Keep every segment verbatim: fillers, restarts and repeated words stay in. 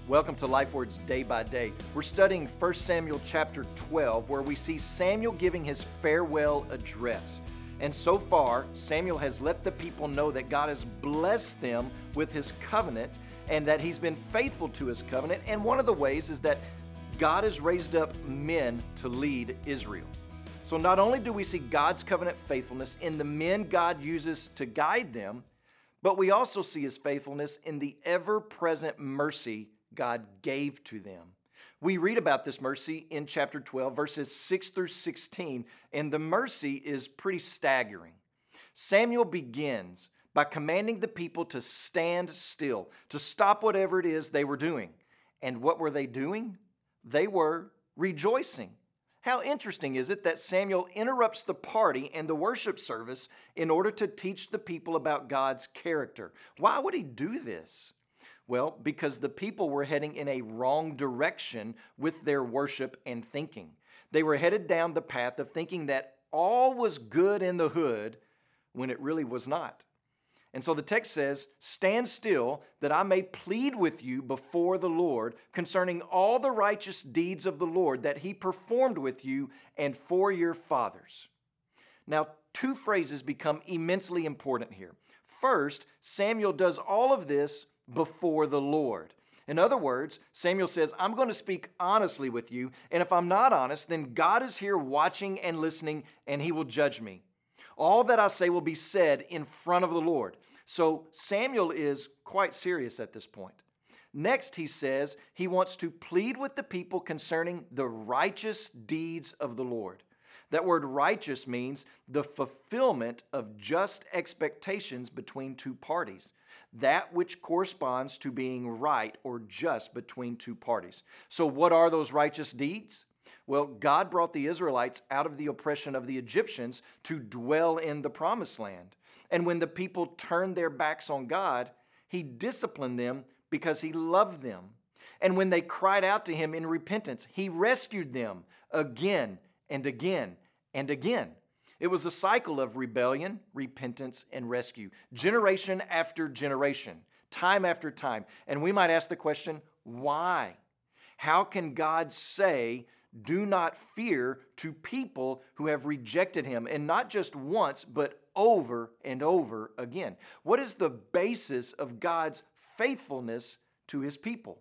Welcome to LifeWords Day by Day. We're studying First Samuel chapter twelve, where we see Samuel giving his farewell address. And so far, Samuel has let the people know that God has blessed them with his covenant and that he's been faithful to his covenant. And one of the ways is that God has raised up men to lead Israel. So not only do we see God's covenant faithfulness in the men God uses to guide them, but we also see his faithfulness in the ever-present mercy God gave to them. We read about this mercy in chapter twelve, verses six through sixteen, and the mercy is pretty staggering. Samuel begins by commanding the people to stand still, to stop whatever it is they were doing. And what were they doing? They were rejoicing. How interesting is it that Samuel interrupts the party and the worship service in order to teach the people about God's character? Why would he do this? Well, because the people were heading in a wrong direction with their worship and thinking. They were headed down the path of thinking that all was good in the hood when it really was not. And so the text says, "Stand still, that I may plead with you before the Lord concerning all the righteous deeds of the Lord that he performed with you and for your fathers." Now, two phrases become immensely important here. First, Samuel does all of this before the Lord. In other words, Samuel says, I'm going to speak honestly with you, and if I'm not honest, then God is here watching and listening, and he will judge me. All that I say will be said in front of the Lord. So Samuel is quite serious at this point. Next, he says he wants to plead with the people concerning the righteous deeds of the Lord. That word righteous means the fulfillment of just expectations between two parties. That which corresponds to being right or just between two parties. So what are those righteous deeds? Well, God brought the Israelites out of the oppression of the Egyptians to dwell in the promised land. And when the people turned their backs on God, he disciplined them because he loved them. And when they cried out to him in repentance, he rescued them again and again and again. It was a cycle of rebellion, repentance, and rescue, generation after generation, time after time. And we might ask the question, why? How can God say, do not fear to people who have rejected him, and not just once, but over and over again? What is the basis of God's faithfulness to his people?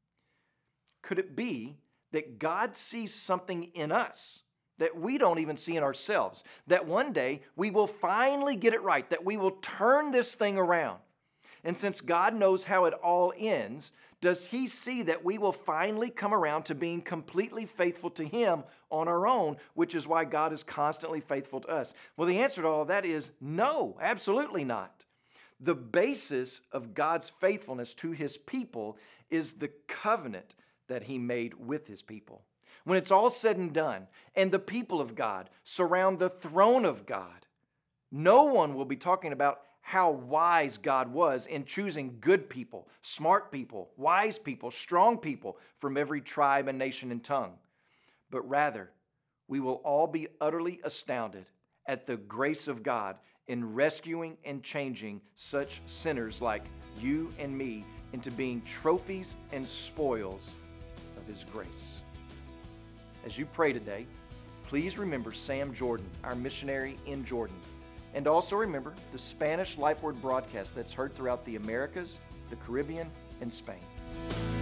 Could it be that God sees something in us that we don't even see in ourselves, that one day we will finally get it right, that we will turn this thing around? And since God knows how it all ends, does he see that we will finally come around to being completely faithful to him on our own, which is why God is constantly faithful to us? Well, the answer to all of that is no, absolutely not. The basis of God's faithfulness to his people is the covenant that he made with his people. When it's all said and done, and the people of God surround the throne of God, no one will be talking about how wise God was in choosing good people, smart people, wise people, strong people from every tribe and nation and tongue. But rather, we will all be utterly astounded at the grace of God in rescuing and changing such sinners like you and me into being trophies and spoils of his grace. As you pray today, please remember Sam Jordan, our missionary in Jordan. And also remember the Spanish LifeWord broadcast that's heard throughout the Americas, the Caribbean, and Spain.